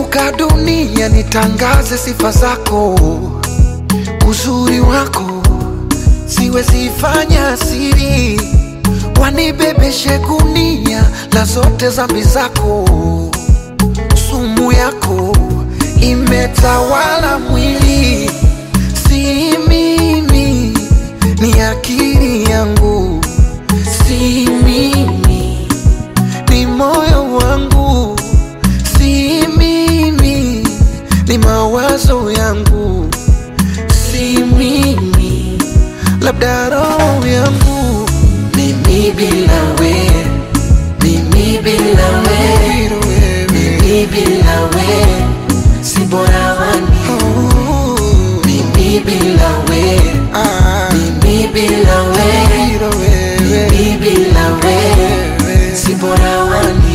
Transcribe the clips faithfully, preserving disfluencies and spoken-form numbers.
nikizunguka dunia nitangaze sifa zako, uzuri wako siwezi fanya siri, wanibebeshe gunia la zote dhambi zako. Sumu yako imetawala mwili, si mimi, ni akili yangu, si mimi, ni moyo wangu, si mimi, ni mawazo yangu, si mimi, labda roho yangu. Mimi bila we, mimi bila we, mimi bila we, si bora wani. Mimi bila we, mimi bila we, mimi bila we, si bora wani.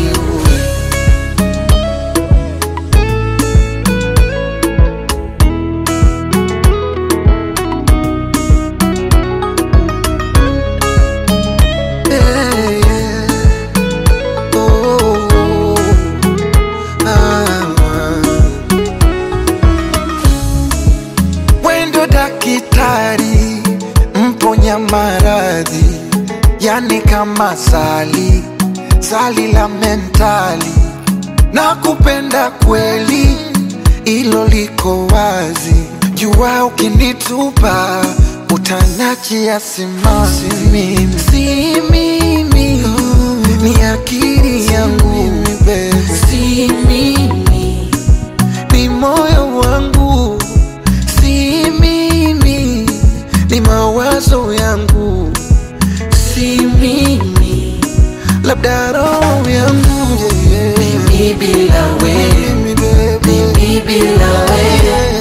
Daktari mponya maradhi, yani kama sali sali la mentali. Na kupenda kweli, ilo liko wazi. Jua ukinitupa utanachia simanzi. Mimi si mimi, ni akili yangu, si mimi, ni moyo wangu, si mimi, ni mawazo yangu, si mimi, labda roho yangu. Mimi bila we, mimi bila we,